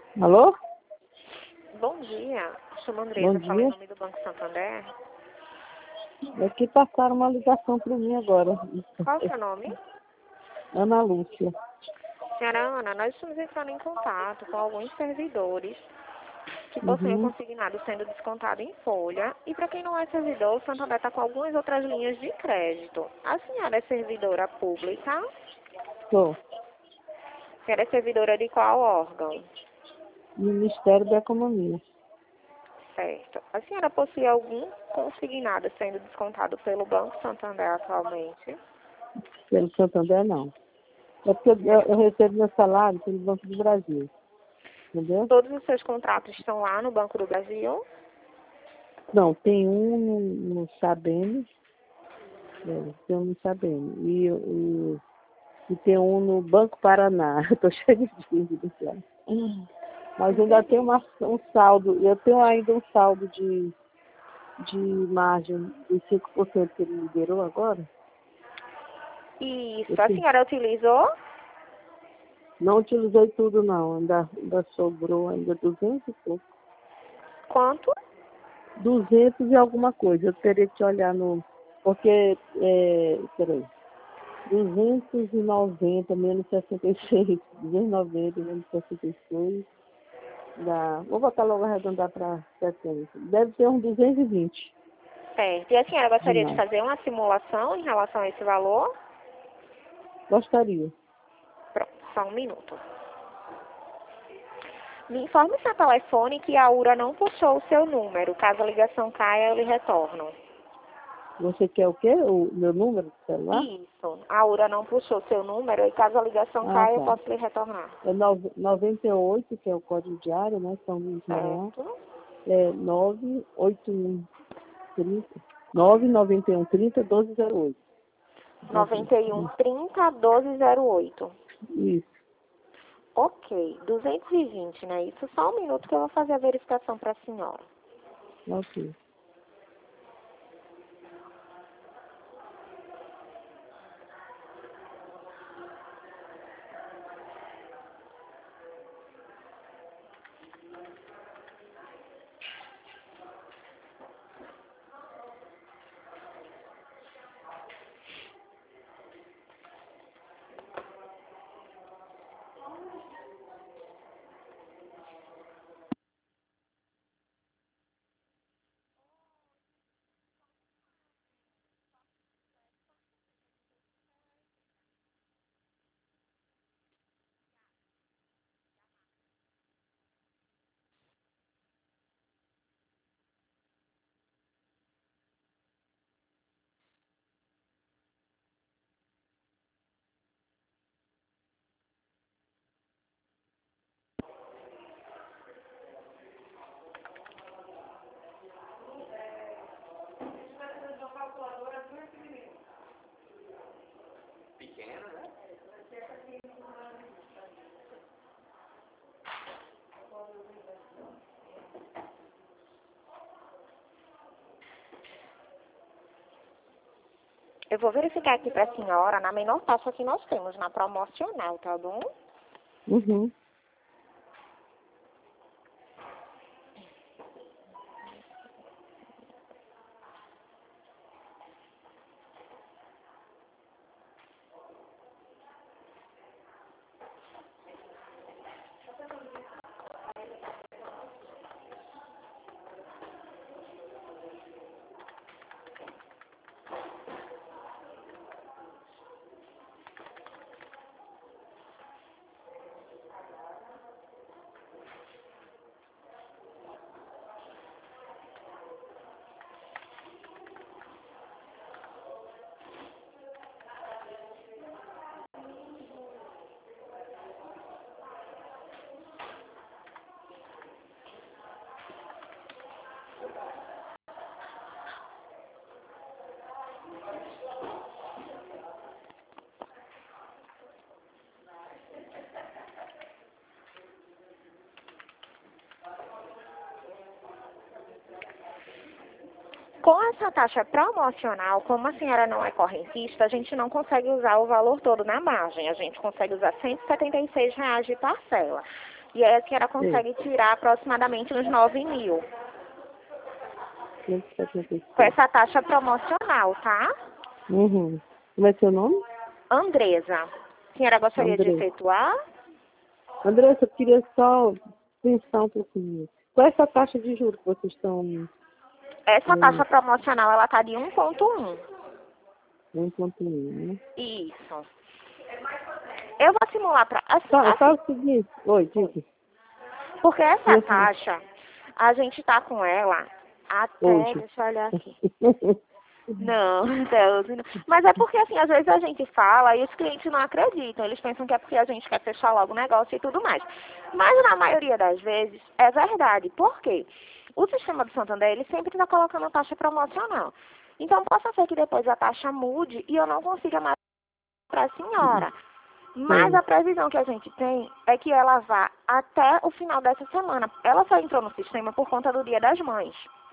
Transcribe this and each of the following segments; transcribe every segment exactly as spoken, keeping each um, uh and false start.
Alô? Bom dia, chamo Bom Andresa, falo em dia. nome do Banco Santander. Aqui passaram uma ligação para mim agora. Qual é o seu nome? Ana Lúcia. Senhora Ana, nós estamos entrando em contato com alguns servidores que possuem o Uhum. consignado sendo descontado em folha. E para quem não é servidor, o Santander está com algumas outras linhas de crédito. A senhora é servidora pública? Sou. A senhora é servidora de qual órgão? Ministério da Economia. Certo. A senhora possui algum consignado sendo descontado pelo Banco Santander atualmente? Pelo Santander, não. É porque eu, eu recebo meu salário pelo Banco do Brasil. Entendeu? Todos os seus contratos estão lá no Banco do Brasil? Não, tem um no, no Sabem, é, tem um no Sabem. E, e, e tem um no Banco Paraná. Eu estou cheia de dívidas lá. Mas ainda tem uma, um saldo, eu tenho ainda um saldo de, de margem dos cinco por cento que ele liberou agora. Eu Isso. A tenho- senhora utilizou? Não utilizei tudo não, ainda, ainda sobrou ainda duzentos e pouco. Quanto? duzentos e alguma coisa, eu teria que olhar no... Porque, é, peraí, duzentos e noventa menos sessenta e seis, duzentos e noventa menos sessenta e seis, dá... Vou botar logo arredondar para setenta. Deve ter uns duzentos e vinte Certo. E a senhora gostaria de demais. fazer uma simulação em relação a esse valor? Gostaria. Pronto, só um minuto. Me informe seu telefone que a URA não puxou o seu número. Caso a ligação caia, eu lhe retorno. Você quer o quê? O meu número de celular? Isso. A URA não puxou o seu número e caso a ligação Ah, caia, eu tá. posso lhe retornar. É nove- noventa e oito, que é o código diário, né? São vinte reais. Certo? É nove oito um trinta, nove nove um trinta, doze zero oito. noventa e um, trinta, doze zero oito. Isso. Ok. duzentos e vinte, né? Isso só um minuto que eu vou fazer a verificação para a senhora. Ok. Eu vou verificar aqui para a senhora na menor taxa que nós temos, na promocional, tá bom? Uhum. Com essa taxa promocional, como a senhora não é correntista, a gente não consegue usar o valor todo na margem. A gente consegue usar cento e setenta e seis reais de parcela. E aí a senhora consegue tirar aproximadamente uns nove mil. cento e setenta e seis. Com essa taxa promocional, tá? Uhum. Como é seu nome? Andresa, a senhora gostaria de Andressa. efetuar? Andressa, eu queria só pensar um pouquinho. Qual é essa taxa de juros que vocês estão... Essa Hum. taxa promocional, ela tá de um ponto um. um ponto um, né? Isso. Eu vou simular para... Assim, Tá, assim, fala o seguinte. Oi, diga. porque essa Sim, sim. taxa, a gente tá com ela até... Hoje. Deixa eu olhar aqui. Não, Deus, não. Mas é porque, assim, às vezes a gente fala e os clientes não acreditam. Eles pensam que é porque a gente quer fechar logo o negócio e tudo mais. Mas, na maioria das vezes, é verdade. Por quê? O sistema do Santander, ele sempre está colocando taxa promocional. Então, possa ser que depois a taxa mude e eu não consiga mais para a senhora. Mas Sim. a previsão que a gente tem é que ela vá até o final dessa semana. Ela só entrou no sistema por conta do Dia das Mães.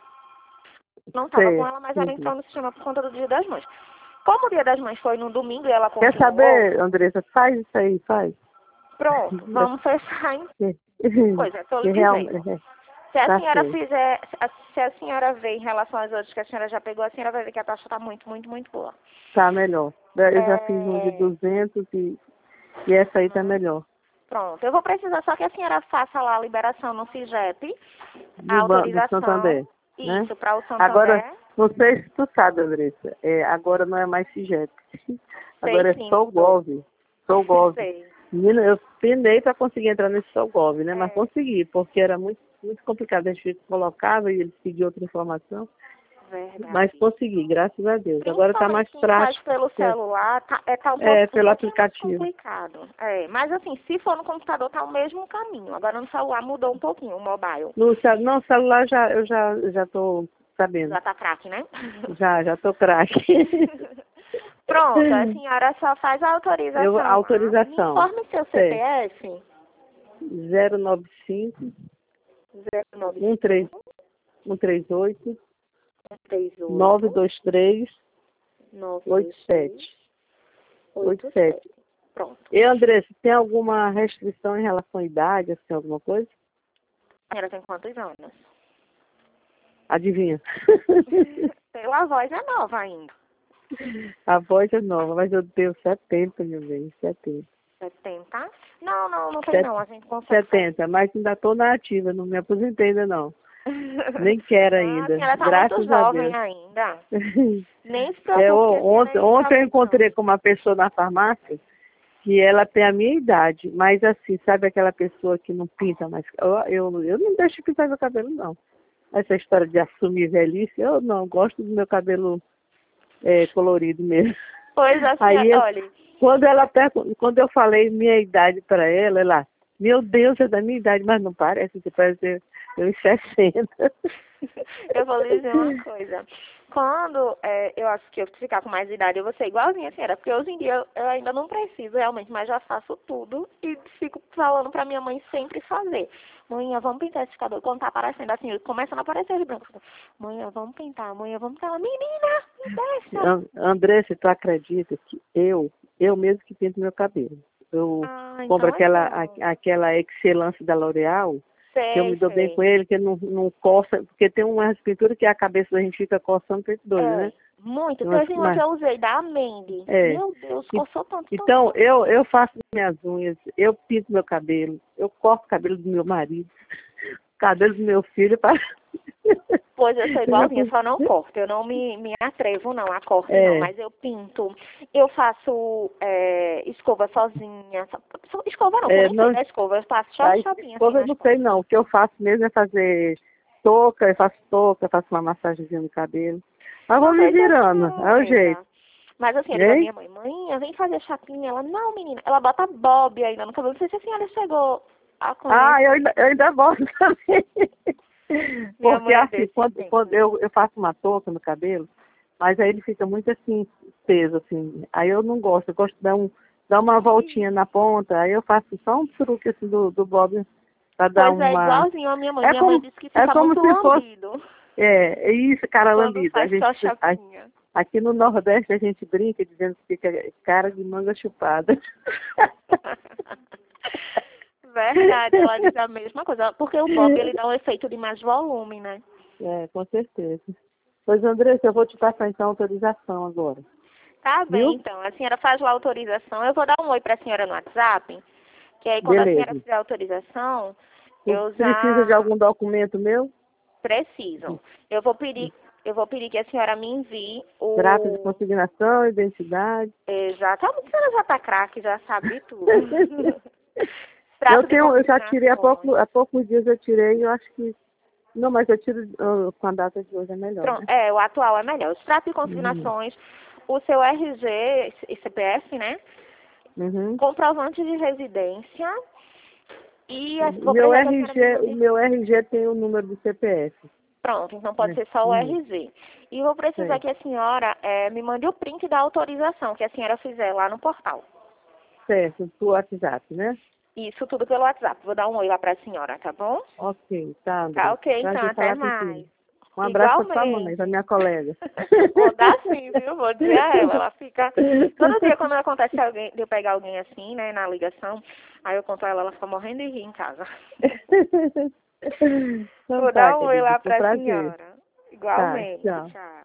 Não estava com ela, mas ela entrou no sistema por conta do Dia das Mães. Como o Dia das Mães foi no domingo e ela continuou... Quer saber, Andressa? Faz isso aí, faz. Pronto, vamos fechar em coisa. Estou lhe Real... dizendo. Se a Tá senhora certo. fizer... Se a senhora ver em relação às outras que a senhora já pegou, a senhora vai ver que a taxa está muito, muito, muito boa. Tá melhor. Eu já fiz um de É... duzentos e, e essa aí tá melhor. Pronto, eu vou precisar só que a senhora faça lá a liberação no CIGEP, a Do, ban- do autorização, Santander, né? isso, para o Santander. Agora, não sei se tu sabe, Andressa, é, agora não é mais CIGEP. Agora Sei é sim, Solgov. Solgov. sei. Menina, eu penei para conseguir entrar nesse Solgov, né? Mas É. consegui, porque era muito, muito complicado. A gente colocava e eles pediam outra informação. Verdade. Mas consegui, graças a Deus. Agora está mais Principalmente quem faz prático. pelo que é- celular, tá, é, tá um, pouco, É, um pelo pouquinho mais aplicativo. complicado. É, mas assim, se for no computador, tá o mesmo caminho. Agora no celular mudou um pouquinho, o mobile. No, cel- não, celular já, eu já já tô sabendo. Já tá craque, né? Já, já tô craque. Pronto, a senhora só faz a autorização. Eu, lá. autorização. Me informe seu C P F. zero nove cinco, zero nove um três um três oito, três oito nove dois três, nove oito sete. oito oito sete. Pronto. E, Andressa, tem alguma restrição em relação à idade, assim, alguma coisa? A senhora tem quantos anos? Adivinha? Pela voz é nova ainda. A voz é nova, mas eu tenho setenta, meu bem, setenta. setenta? Não, não, não tem não. A gente consegue. setenta, mas ainda estou na ativa, não me aposentei ainda não. Nem quero Ah, ainda, a senhora tá graças muito a jovem Deus. ainda. Nem se É, preocupe. o- que a senhora ontem, ainda ontem tá eu muito encontrei jovem. com uma pessoa na farmácia que ela tem a minha idade, mas assim, sabe aquela pessoa que não pinta mais? Eu, eu, eu não deixo de pintar meu cabelo, não. Essa história de assumir velhice, eu não, gosto do meu cabelo é, colorido mesmo. Pois a Aí, senhora, eu, olha. quando, ela, pergun- quando eu falei minha idade para ela, ela, meu Deus, é da minha idade, mas não parece, que parece eu em sessenta. Eu vou lhe dizer uma coisa. Quando é, eu acho que eu ficar com mais idade, eu vou ser igualzinha a senhora, porque hoje em dia eu, eu ainda não preciso realmente, mas já faço tudo e fico falando pra minha mãe sempre fazer. Mãe, vamos pintar esse cabelo. Quando tá aparecendo assim, começa a não aparecer de branco. Mãe, vamos pintar. Mãe, vamos pintar. Menina, me deixa. An- Andressa, tu acredita que eu, eu mesmo que pinto meu cabelo. Eu Ah, compro então é aquela, bom. a- aquela Excelência da L'Oréal, que eu me Sei, dou bem sei. com ele, que não, não coça, porque tem umas pinturas que a cabeça da gente fica coçando feito doido, É, né? muito. Tem umas- Teve uma que mas- eu usei da Amendy. é. Meu Deus, E- coçou tanto, tanto. Então, eu, eu faço minhas unhas, eu pinto meu cabelo, eu corto o cabelo do meu marido, o cabelo do meu filho para... Pois eu sou igualzinha, só não corto. Eu não me, me atrevo não a corte, É. não. Mas eu pinto. Eu faço é, escova sozinha. Só- Escova não, que eu É, nem não- sei da escova. Eu faço só Aí, chapinha escova assim eu nas não sei pontas. não. O que eu faço mesmo é fazer touca, eu faço touca, faço uma massagenzinha no cabelo. Mas vou Ah, me esse é virando, é o coisa. jeito. Mas assim, eu E digo a aí? minha mãe, mãe, vem fazer chapinha. Ela, não, menina. Ela bota bob ainda no cabelo. Não sei se a senhora chegou a conhecer. Ah, eu ainda, eu ainda gosto também. Minha Porque mãe é assim, desse quando, tempo. quando eu, eu faço uma touca no cabelo, mas aí ele fica muito assim, peso, assim. Aí eu não gosto, eu gosto de dar, um, dar uma voltinha na ponta, aí eu faço só um truque assim do, do bob pra dar Pois é, uma... igualzinho a minha mãe. É Minha mãe como, disse que é fica como muito se fosse... lambido É, é isso, cara quando lambida. A faz gente, só a- chapinha. aqui no Nordeste a gente brinca dizendo que fica cara de manga chupada. Verdade, ela diz a mesma coisa. Porque o Bob, ele dá um efeito de mais volume, né? É, com certeza. Pois, Andressa, eu vou te passar então a autorização agora. Tá bem, Viu? então. A senhora faz lá a autorização. Eu vou dar um oi para a senhora no WhatsApp, que aí quando a Beleza. senhora fizer a autorização, Tu eu precisa de já algum documento meu? preciso. Eu vou pedir, eu vou pedir que a senhora me envie Data de o... consignação, identidade. Exatamente, a senhora já tá craque, já sabe tudo. Eu Extrato de tenho, eu já tirei há, pouco, consignações. há poucos dias eu tirei, eu acho que. Não, mas eu tiro ah, com a data de hoje é melhor, Pronto, né? é, o atual é melhor. Extrato de Uhum. consignações, o seu R G e C P F, né? Uhum. Comprovante de residência e a- O vou meu precisar que a senhora me R G, o mande. meu R G tem o número do C P F. Pronto, então pode Né? ser só o Uhum. R Z. E vou precisar Certo. que a senhora eh, me mande o print da autorização que a senhora fizer lá no portal. Certo, pro WhatsApp, né? Isso tudo pelo WhatsApp. Vou dar um oi lá pra senhora, tá bom? Ok, tá, Tá André. ok, então, Prazer até falar mais. contigo. Um abraço pra tua mãe, pra Igualmente. minha colega. Vou dar sim, viu? Vou dizer a ela. Ela fica. Todo dia quando acontece alguém, de eu pegar alguém assim, né, na ligação, aí eu conto a ela, ela fica morrendo de rir em casa. Então Vou tá, dar um oi querida, lá foi um pra prazer. senhora. Tá, Igualmente. tchau. Tchau.